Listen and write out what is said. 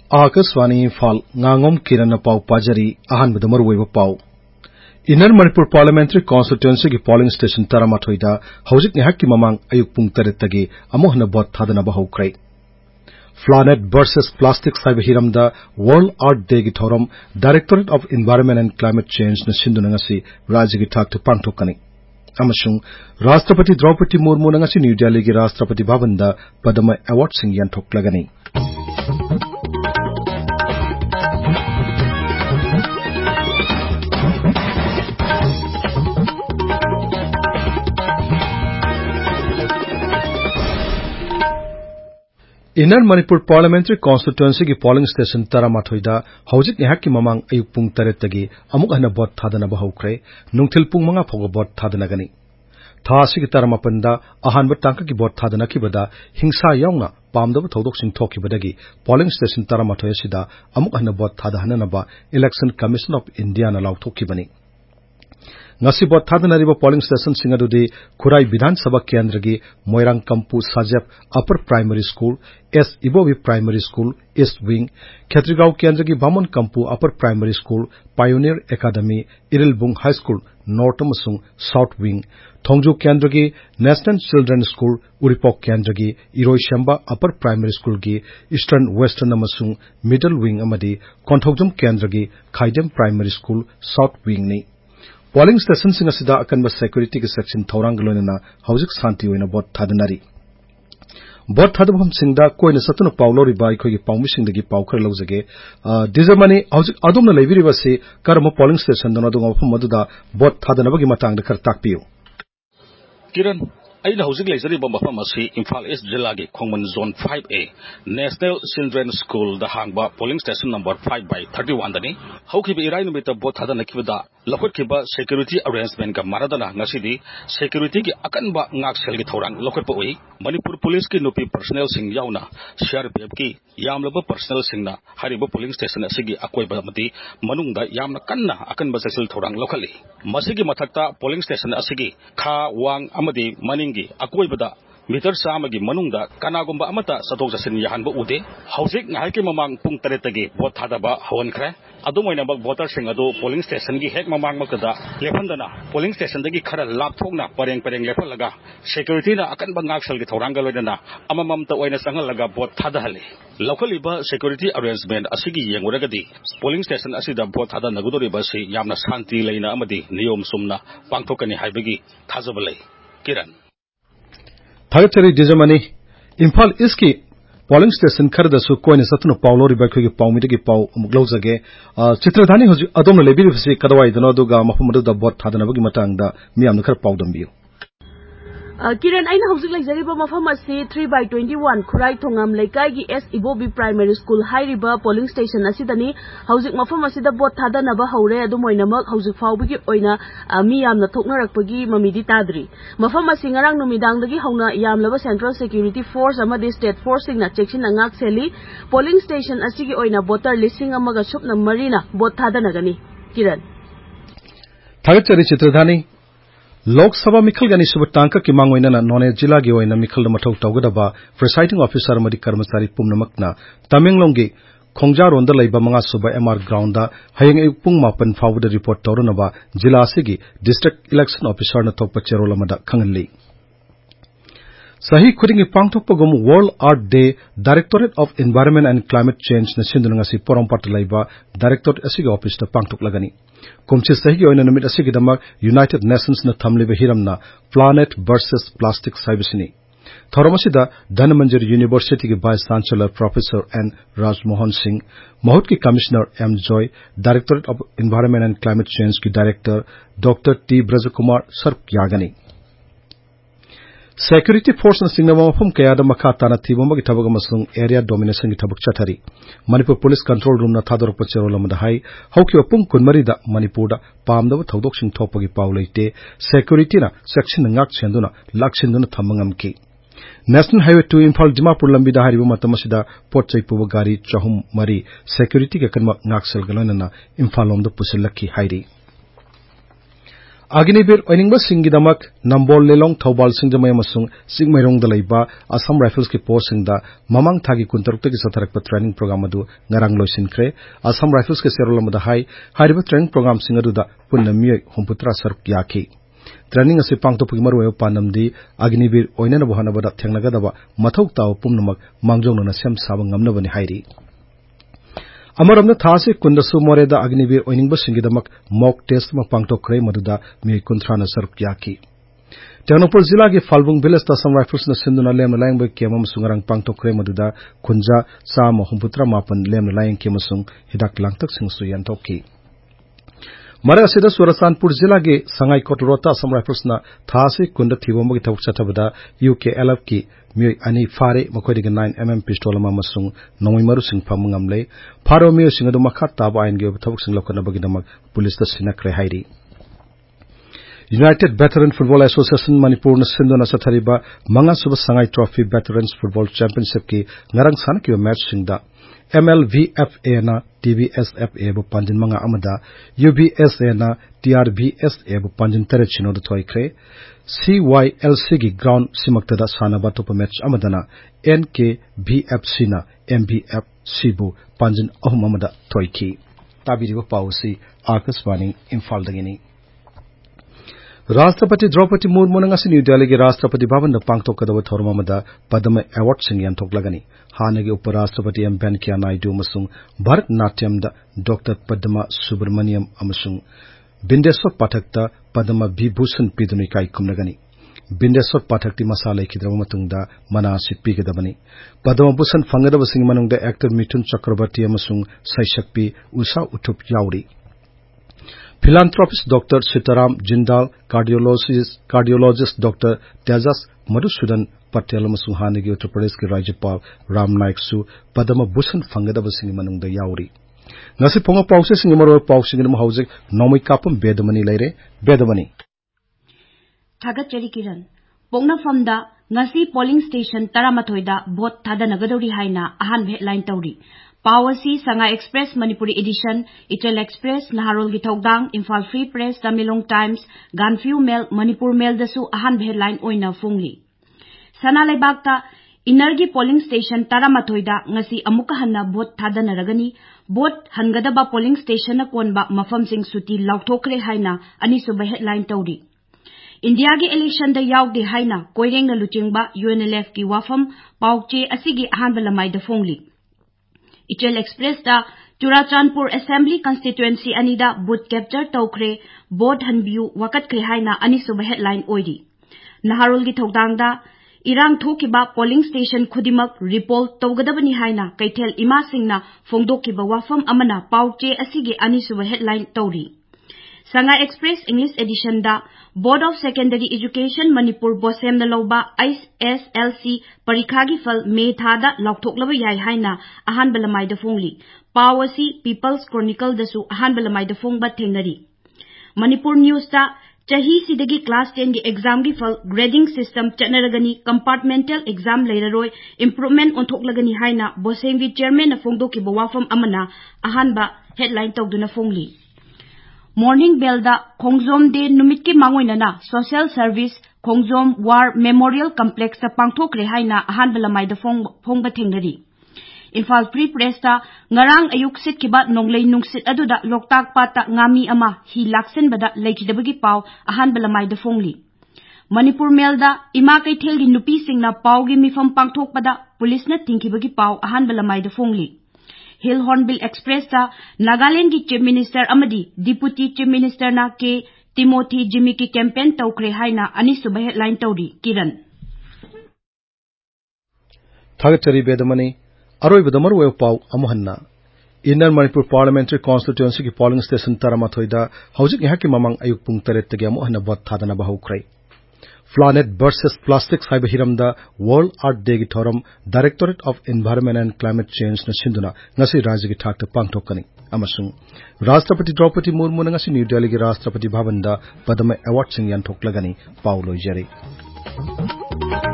Akashvani Imphal ngangom kiran pau pajari ahan bedamar weba pau Inner Manipur Parliamentary Constituency ki polling station Taramathoida hojik ni hakki mamang ayuk pung taretagi amohna bot thadana bahukrai Planet versus Plastic Saiba Hiramda World Art Day ki thoram Directorate of Environment and Climate Change na sinduna ngasi rajya ki thak tu pangthokani amasung Rashtrapati Draupadi Murmu na ngasi New Delhi ki Rashtrapati Bhavan da Padma Award sing yantoklagani Inner Manipur Parliamentary Constituency ki polling station Taramathoida hojik ni hakki mamang ayuk pung taretagi amuk hana bot thadana bahukrai nungthil pung manga phoga bot thadana gani thasi ki taramapanda ahan ba tangka ki bot thadana ki bada hingsa yawnga pamdaba thodok sing thoki badagi polling station Taramathoya sida amuk hana bot thadana na ba Election Commission of India na law thoki bani ngasi bot thadana riba polling station singadudi Khurai Vidhan Sabha Kendra gi Moirang Kampu Sajap Upper Primary School S Ibobi Primary School East Wing Khetrigao Kendra gi Bamon Kampu Upper Primary School Pioneer Academy Irilbung High School North amasung South Wing Thongju Kendra gi National Children's School Uripok Kendra gi Iroi Shamba Upper Primary School gi Eastern Western amasung Middle Wing amadi Konthogjum Kendra gi Khaidem Primary School South Wing ni Polling station sing asida akanba security ki section thorang galonena hojik santi oina bot thadanari bot thadabam singda koina satuna paulori bai khoi gi paumi singdagi paukhar lawjage dijamani hojik adumna leibiri base karma polling station dona dunga phum maduda bot thadanabagi matangda khar takpiu Kiran aina hojik leizari ba mafam asi Imphal East Jilla gi Khongman Zone 5A National Children's School da hangba polling station number 5 by 31 dani haukiba irai numita bot thadana kibada lokot kiba security arrangement ka maradana ngasidi security ki akanba ngak sel gi thorang lokot pa oi Manipur police ki nupi personnel sing yauna CRPF ki yamlaba personnel sing na hariba polling station asigi akoi ba mati manungda yamna kanna akanba sel thorang lokali masigi mathakta polling station asigi kha wang amadi maningi akoi bada Meter samagi manungda kanagumba amata satok jasin yahanba ude hojik ngahiki mamang pung taretagi bot thadaba hawankhre adumoina bak voter sing adu polling station gi hek mamang makada lephandana polling station dagi khara lapthokna pareng lephalaga security na akan bangak sal gi thoranga loidana amamam ta oina sangal laga bot thadahali lokhaliba security arrangement asigi yenguragadi polling station asida bot thada nagudori basi yamna shanti leina amadi niyom sumna pangthokani haibagi thajabalai Kiran Thagachari Dijamani Imphal East ki polling station kharda su koina satuna paulori bai khoi gi paumi gi pau muglawjage chitradhani hoji adom lebiri fisi kadawai dano duga mafumadu da bot thadana bagi matangda miyamna khar paudambiu Kiran aina hojik leizariba mafam asi 3/21 Khurai Thongam Leikai gi S Ibobi Primary School hairiba polling station asidani hojik mafam asida bot thadanaba haure adumoinamak hojik faubigi oina mi yamna thoknarakpagi mamidi tadri mafam asi ngarang numidangdagi hauna yamlaba Central Security Force amadi State Force singna checksin angak seli polling station asigi oina voter listing amaga supna marina bot thadanagani Kiran Thagachari Chitradhani Lok Sabha Mikhal Gani Subatangka ki mangoina na None Jilla gi oina Mikhal mathau tawgadaba presiding officer amadi karmasari pumnamakna Tamenglong gi Khongjar ronda laiba manga suba MR ground da hayeng pung mapan fawda report tawrunaba jilla asigi district election officer na thokpa cherol amada khangali Sahi khudingi pangthokpagum World Art Day Directorate of Environment and Climate Change na sindunanga si porampat laiba Directorate asigi office ta pangthoklagani Kumchi sahi oina numit asigi damak United Nations na thamliba hiramna Planet versus Plastic Saibasini Thoramasida Dhanamanjari University ki Vice Chancellor Professor N Rajmohan Singh Mahut ki Commissioner M Joy Directorate of Environment and Climate Change ki Director Dr T Brajakumar Sarp Yagani Security Force na singnama mafum kayada makha tana thibamagi thabag amasung area domination gi thabak chathari Manipur Police Control Room na thadorpa cherolamada hai hauki pung kunmari da Manipur da pamdaba thodok sing thopagi paulaite security na section ngak chenduna laksinduna thamangamki National Highway 2 Imphal Dimapur lambi da hariba matamasida potchai puba gari chahum mari security ka kanma ngaksel galona Imphal lomda pusilakki hairi Agnibir oining singi damak Nambol Lelong Thobal Singdamay amasung Sigmayrong dalaiba Assam Rifles ki post singda mamang thagi kuntarukta ki satharakpa training program adu ngarang loisinkhre Assam Rifles ke serolamada hariba training program singaduda punna miyoi humputra saruk yaki training ase pangtopgi marwayo panamdi Agnibir oinana bohanabada thengnagadaba mathau taw pumnamak mangjongna sem saba ngamnabani hairi Amaramna thase kundasu moreda Agnibir oiningba singidamak mock test ma pangtokre maduda mi kuntrana saruk yaki Tenopur Zilla ke Falbung Village ta Assam Rifles na sinduna lem layang ba kemam sungarang pangtokre maduda kunja sa ma humputra mapan lem layang kemasung hidak langtak singsu yantoki Mara asida Surasanpur Zilla ke Sangai Kotlota Assam Rifles na thase kunda thibomba ki thawuk chatabada UKLF ki mi ani fare makhodi ke 9mm pistol ma masung nomoi maru sing phamungamle pharo mi singadu makhat taba ain ge thawuk sing lokana bagi damak police ta sinakre hairi United Veteran Football Association Manipur na sindona sathariba manga suba Sangai Trophy Veterans Football Championship ki ngarang san ki match singda MLVFA na TBSFA bu panjin manga amada UBSA na TRBSA bu panjin tere chino du thoikre CYLC gi ground simaktada sanaba topa match amadana NKBFC na MBFC bu panjin ahum amada thoiki tabiriba pausi Akashvani Imphal dagini Rashtrapati Draupadi Murmu ngasi New Delhi ke Rashtrapati Bhavan da pangtokadaba thormamada Padma Award sing yantoklagani hanagi Uparashtrapati M Venkaiah Naidu amasung Bharatnatyam da Dr Padma Subramaniam amasung Bindeswar Pathakta Padma Vibhushan piduni kai kumnagani Bindeswar Pathakti masala ikidrama matungda mana sipigedabani Padma Bhushan fangadaba sing manungda actor Mithun Chakrabarti amasung Saishakpi Usha Uthup yauri Philanthropist Dr. Sitaram Jindal, cardiologist Dr. Tejas Madhusudan Patel amasung hanigi Uttar Pradesh ki Rajyapal Ram Naik su Padma Bhushan fangadaba sing manungda yauri. Ngasi ponga pause sing maro pause ngam haujek nomai kapam bedamani leire bedamani. Thagat chari kiran pongna famda ngasi polling station taramathoida vote thadanagadori haina ahan headline tawri. Pawasi Sanga Express Manipuri Edition, Itel Express, Naharol Gitogdang, Imphal Free Press, Tamilong Times, Ganfiu Mail, Manipur Mail dasu ahan headline oina fungli. Sana Laibakta, Inergi Polling Station Taramathoida, ngasi amuka hanna vote thadanaragani, vote hangadaba polling station na konba mafam sing suti lauktokre haina, ani suba headline tawri. India ki election da yaugde haina, koireng na luchingba UNLF ki wafam, paukche asigi ahan balamay da fungli. Itel Express da Churachandpur Assembly Constituency anida boot capture tawkre board hanbiu wakat kre haina ani suba headline oidi. Naharol gi thogdang da irang thokiba polling station khudimak report tawgadabani haina kaithel ima singna phongdokiba wafam amana pauche asigi ani suba headline tawri. Sanga Express English Edition da Board of Secondary Education Manipur Bosem na loba ISSLC parikha gi fal May thada lauktoklaba yai haina ahan balamai da fongli. Pawasi People's Chronicle dasu ahan balamai da fongba thengnari. Manipur News da chahi sidagi class 10 gi exam gi fal grading system chatnaragani compartmental exam leiraroi improvement onthoklagani haina Bosem gi chairman na phongdo ki bawafam amana ahan ba headline tawduna fongli. Morning Bell da Khongjom de numit ki mangoina na Social Service Khongjom War Memorial Complex ta pangthokre haina ahan balamai da phongba thengnari. Imphal Free Press ta ngarang ayuk sit kiba nonglei nungsit aduda Loktak Pata ngami ama hi laksen bada leikidabagi paw ahan balamai da phongli. Manipur Mail da ima kaithel gi nupi singna paw gi mifam pangthok pada police na tingkibagi paw ahan balamai da phongli. Hill Hornbill Express ta Nagaland ki Chief Minister amadi Deputy Chief Minister na ke Timothy Jimmy ki campaign tawkre haina ani suba headline tawri Kiran. Thagatari bedamani aroi bedamar wayo paw amuhanna Inner Manipur Parliamentary Constituency ki polling station taramathoida haujik yaha ki mamang ayuk pung taret tagi amuhanna bot thadana bahukrai. Planet versus Plastics haiba hiramda World Art Day gi thoram Directorate of Environment and Climate Change na sinduna ngasi rajya gi thakta pangthokani amasung Rashtrapati Draupadi Murmu ngasi New Delhi gi Rashtrapati Bhavan da Padma Award sing yan thoklagani Paulo Jerry